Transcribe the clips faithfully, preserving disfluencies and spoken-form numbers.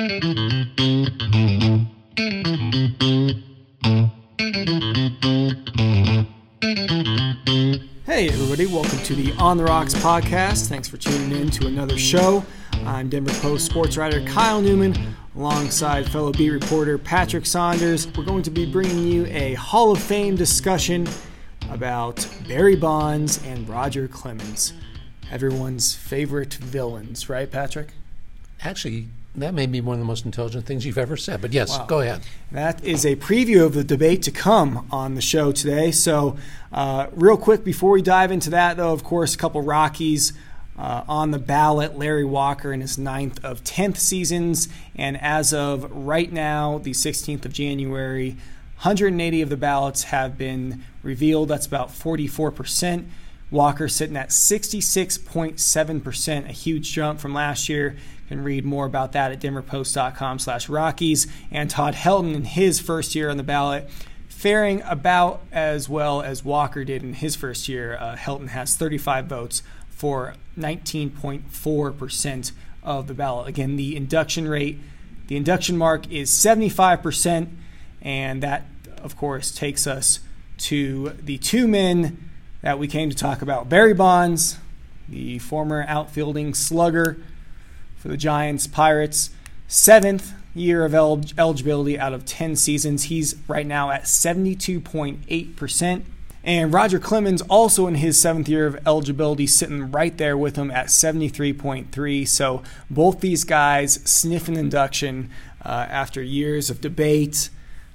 Hey everybody, welcome to the On the Rocks podcast. Thanks for tuning in to another show. I'm Denver Post sports writer Kyle Newman, alongside fellow beat reporter Patrick Saunders. We're going to be bringing you a Hall of Fame discussion about Barry Bonds and Roger Clemens, everyone's favorite villains, right, Patrick? Actually, that may be one of the most intelligent things you've ever said, but yes, wow. Go ahead. That is a preview of the debate to come on the show today. So uh, real quick, before we dive into that, though, of course, a couple Rockies uh, on the ballot. Larry Walker in his ninth of tenth seasons, and as of right now, the sixteenth of January, one hundred eighty of the ballots have been revealed. That's about forty-four percent. Walker sitting at sixty-six point seven percent, a huge jump from last year. You can read more about that at denverpost.com slash Rockies. And Todd Helton in his first year on the ballot, faring about as well as Walker did in his first year. Uh, Helton has thirty-five votes for nineteen point four percent of the ballot. Again, the induction rate, the induction mark is seventy-five percent, and that, of course, takes us to the two men that we came to talk about. Barry Bonds, the former outfielding slugger for the Giants, Pirates, seventh year of el- eligibility out of ten seasons. He's right now at seventy-two point eight percent. And Roger Clemens, also in his seventh year of eligibility, sitting right there with him at seventy-three point three. So both these guys sniffing induction uh, after years of debate,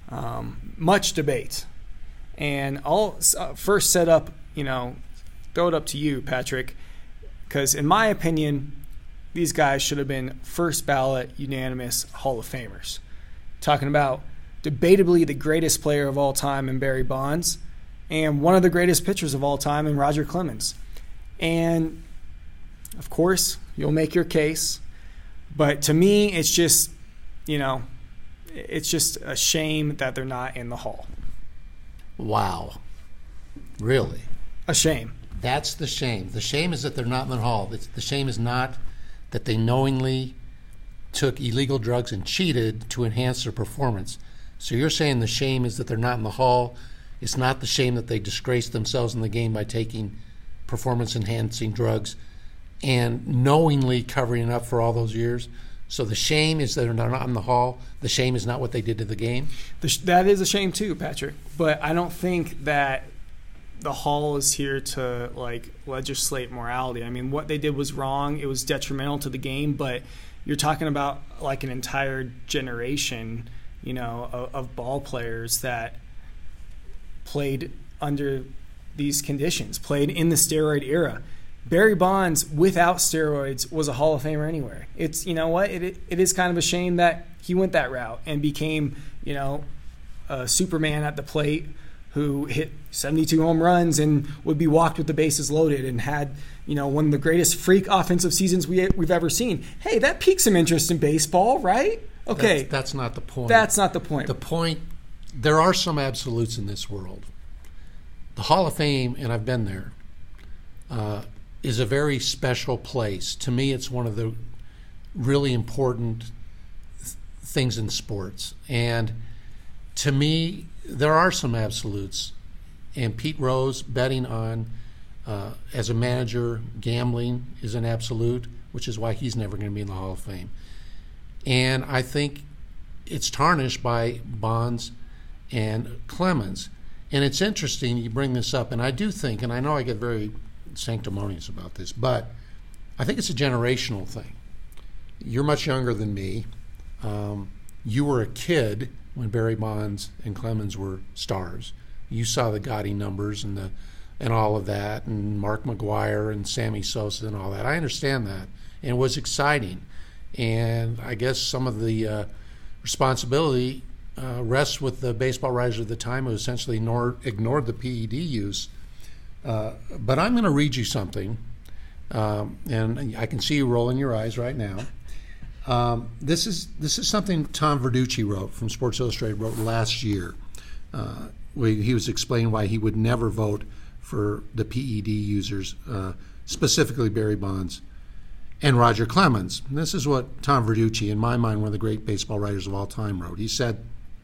um, much debate. And I'll uh, first set up, you know, throw it up to you, Patrick, because in my opinion, these guys should have been first ballot unanimous Hall of Famers. Talking about debatably the greatest player of all time in Barry Bonds and one of the greatest pitchers of all time in Roger Clemens. And, of course, you'll make your case. But to me, it's just, you know, it's just a shame that they're not in the Hall. Wow. Really? A shame. That's the shame. The shame is that they're not in the Hall. It's, the shame is not that they knowingly took illegal drugs and cheated to enhance their performance. So you're saying the shame is that they're not in the Hall. It's not the shame that they disgraced themselves in the game by taking performance-enhancing drugs and knowingly covering it up for all those years. So the shame is that they're not in the Hall. The shame is not what they did to the game. The sh- that is a shame too, Patrick. But I don't think that the Hall is here to like legislate morality. I mean, what they did was wrong. It was detrimental to the game. But you're talking about like an entire generation, you know, of, of ball players that played under these conditions, played in the steroid era. Barry Bonds, without steroids, was a Hall of Famer anywhere. It's, you know what, it it is kind of a shame that he went that route and became, you know, a Superman at the plate who hit seventy-two home runs and would be walked with the bases loaded and had, you know, one of the greatest freak offensive seasons we, we've ever seen. Hey, that piqued some interest in baseball, right? Okay. That's, that's not the point. That's not the point. The point, there are some absolutes in this world. The Hall of Fame, and I've been there, uh, is a very special place. To me, it's one of the really important th- things in sports. And to me, there are some absolutes. And Pete Rose betting on, uh, as a manager, gambling is an absolute, which is why he's never going to be in the Hall of Fame. And I think it's tarnished by Bonds and Clemens. And it's interesting you bring this up, and I do think, and I know I get very sanctimonious about this, but I think it's a generational thing. You're much younger than me. Um, you were a kid when Barry Bonds and Clemens were stars. You saw the gaudy numbers and the and all of that, and Mark McGwire and Sammy Sosa and all that. I understand that, and it was exciting. And I guess some of the uh, responsibility uh, rests with the baseball writers of the time who essentially ignored, ignored the P E D use. Uh, but I'm going to read you something, um, and I can see you rolling your eyes right now. Um, this is this is something Tom Verducci wrote from Sports Illustrated wrote last year. Uh, where he was explaining why he would never vote for the P E D users, uh, specifically Barry Bonds. and Roger Clemens. And this is what Tom Verducci, in my mind, one of the great baseball writers of all time, wrote. He said,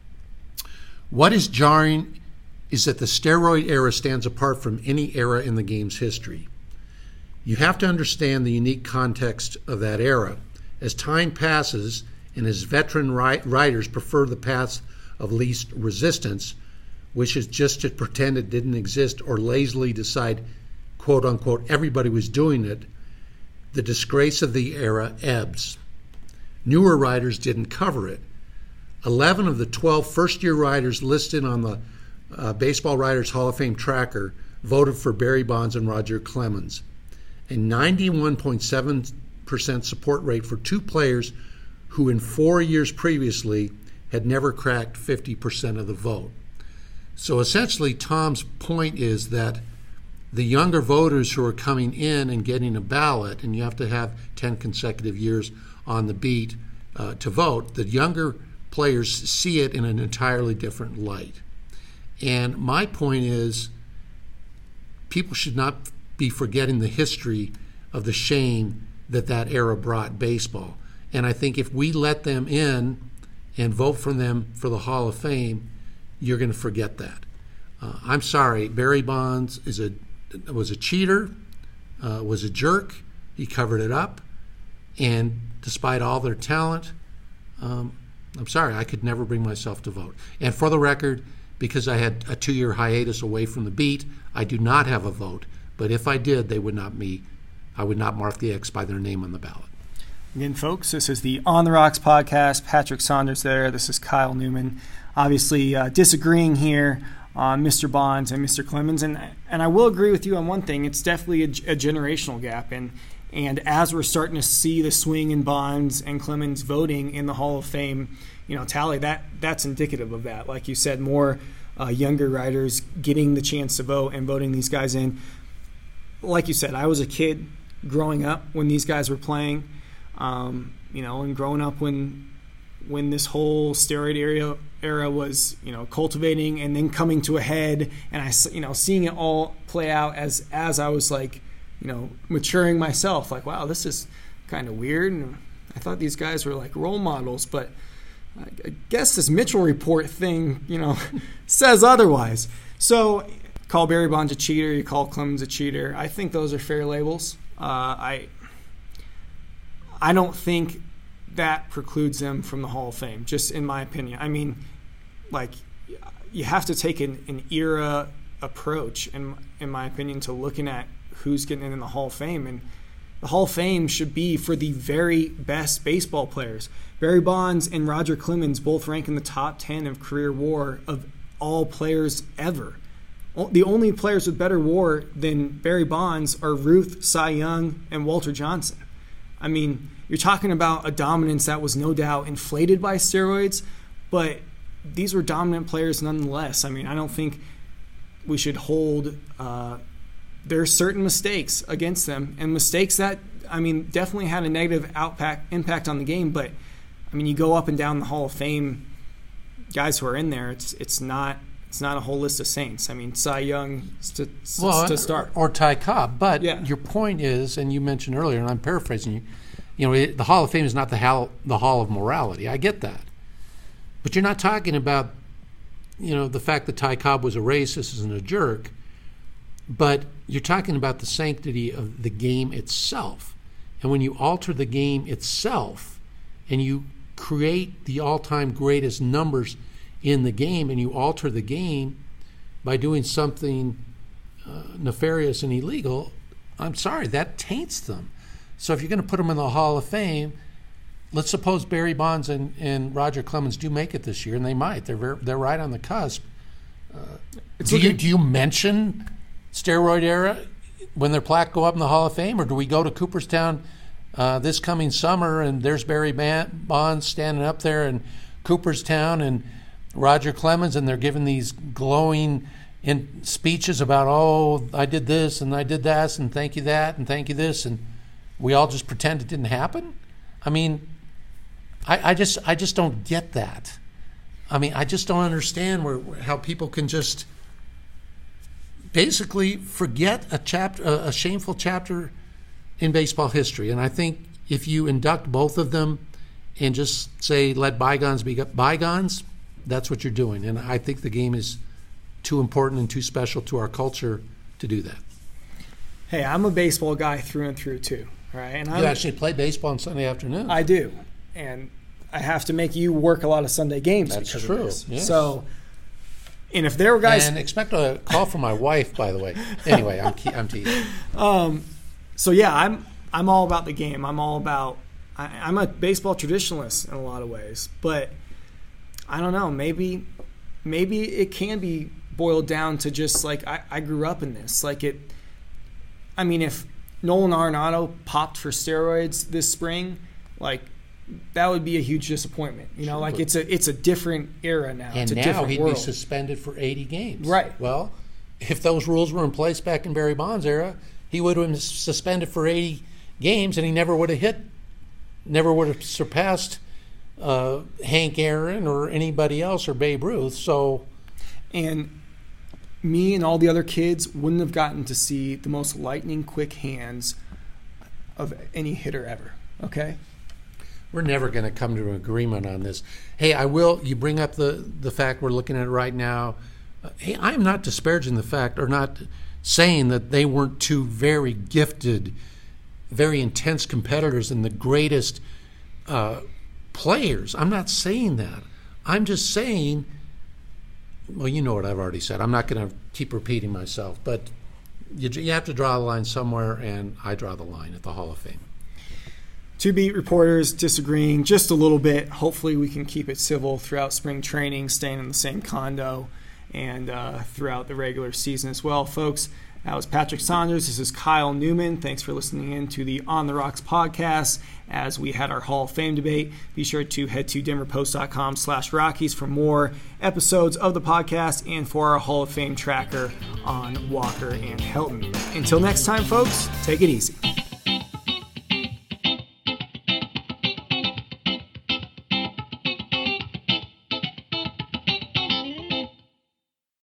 "What is jarring is that the steroid era stands apart from any era in the game's history. You have to understand the unique context of that era. As time passes and as veteran writers prefer the path of least resistance, which is just to pretend it didn't exist or lazily decide, quote unquote, everybody was doing it, the disgrace of the era ebbs. Newer writers didn't cover it. Eleven of the twelve first-year writers listed on the uh, Baseball Writers Hall of Fame tracker voted for Barry Bonds and Roger Clemens. A ninety-one point seven percent support rate for two players who in four years previously had never cracked fifty percent of the vote." So essentially, Tom's point is that the younger voters who are coming in and getting a ballot, and you have to have ten consecutive years on the beat uh, to vote, the younger players see it in an entirely different light. And my point is, people should not be forgetting the history of the shame that that era brought baseball. And I think if we let them in and vote for them for the Hall of Fame, you're going to forget that. Uh, I'm sorry, Barry Bonds is a was a cheater, uh, was a jerk. He covered it up, and despite all their talent, um, I'm sorry, I could never bring myself to vote. And for the record, because I had a two-year hiatus away from the beat, I do not have a vote. But if I did, they would not me. I would not mark the X by their name on the ballot. Again, folks, this is the On the Rocks podcast. Patrick Saunders there. This is Kyle Newman. Obviously uh, disagreeing here on Mister Bonds and Mister Clemens. And and I will agree with you on one thing. It's definitely a, a generational gap. And, and as we're starting to see the swing in Bonds and Clemens voting in the Hall of Fame, you know, tally, that that's indicative of that. Like you said, more uh, younger writers getting the chance to vote and voting these guys in. Like you said, I was a kid growing up when these guys were playing, um, you know, and growing up when when this whole steroid era era was, you know, cultivating and then coming to a head, and I, you know, seeing it all play out as as I was like, you know, maturing myself. Like, wow, this is kind of weird, and I thought these guys were like role models, but I guess this Mitchell Report thing, you know, says otherwise. So. Call Barry Bonds a cheater, you call Clemens a cheater. I think those are fair labels. Uh, I I don't think that precludes them from the Hall of Fame, just in my opinion. I mean, like, you have to take an, an era approach, in, in my opinion, to looking at who's getting in the Hall of Fame. And the Hall of Fame should be for the very best baseball players. Barry Bonds and Roger Clemens both rank in the top ten of career WAR of all players ever. The only players with better WAR than Barry Bonds are Ruth, Cy Young, and Walter Johnson. I mean, you're talking about a dominance that was no doubt inflated by steroids, but these were dominant players nonetheless. I mean, I don't think we should hold uh, there are certain mistakes against them, and mistakes that, I mean, definitely had a negative outpack, impact on the game. But, I mean, you go up and down the Hall of Fame, guys who are in there, it's it's not – it's not a whole list of saints. I mean, Cy Young to, well, to start. Or, or Ty Cobb. But yeah. Your point is, and you mentioned earlier, and I'm paraphrasing you, you know, it, the Hall of Fame is not the hall, the hall of morality. I get that. But you're not talking about, you know, the fact that Ty Cobb was a racist and a jerk, but you're talking about the sanctity of the game itself. And when you alter the game itself and you create the all-time greatest numbers in the game, and you alter the game by doing something uh, nefarious and illegal, I'm sorry, that taints them. So if you're going to put them in the Hall of Fame, let's suppose Barry Bonds and, and Roger Clemens do make it this year, and they might. They're very, they're right on the cusp. Uh, do you do you mention steroid era when their plaque go up in the Hall of Fame, or do we go to Cooperstown uh, this coming summer and there's Barry Bonds standing up there in Cooperstown and Roger Clemens, and they're giving these glowing in speeches about, oh, I did this and I did that and thank you that and thank you this, and we all just pretend it didn't happen? I mean, I, I just I just don't get that. I mean, I just don't understand where how people can just basically forget a chapter, a, a shameful chapter in baseball history. And I think if you induct both of them and just say let bygones be bygones, that's what you're doing. And I think the game is too important and too special to our culture to do that. Hey, I'm a baseball guy through and through too, right? And you I'm, actually play baseball on Sunday afternoon. I do, and I have to make you work a lot of Sunday games. That's because true. Of this. Yes. So, and if there were guys, and expect a call from my wife, by the way. Anyway, I'm I'm teasing. Um, so yeah, I'm I'm all about the game. I'm all about. I, I'm a baseball traditionalist in a lot of ways, but I don't know. Maybe maybe it can be boiled down to just like I, I grew up in this. Like it. I mean, if Nolan Arenado popped for steroids this spring, like that would be a huge disappointment. You know, Sure. like it's a it's a different era now. And it's a now different he'd world. be suspended for eighty games. Right. Well, if those rules were in place back in Barry Bonds' era, he would have been suspended for eighty games, and he never would have hit, never would have surpassed uh, Hank Aaron or anybody else or Babe Ruth. So, and me and all the other kids wouldn't have gotten to see the most lightning quick hands of any hitter ever. Okay. we're never going to come to an agreement on this. Hey, I will. You bring up the the fact we're looking at right now. Uh, hey, I am not disparaging the fact or not saying that they weren't two very gifted, very intense competitors and the greatest uh, players. I'm not saying that. I'm just saying, well, you know what I've already said. I'm not going to keep repeating myself, but you, you have to draw the line somewhere, and I draw the line at the Hall of Fame. Two beat reporters disagreeing just a little bit. Hopefully we can keep it civil throughout spring training, staying in the same condo, and uh, throughout the regular season as well. Folks, that was Patrick Saunders. This is Kyle Newman. Thanks for listening in to the On the Rocks podcast as we had our Hall of Fame debate. Be sure to head to denverpost.com slash Rockies for more episodes of the podcast and for our Hall of Fame tracker on Walker and Helton. Until next time, folks, take it easy.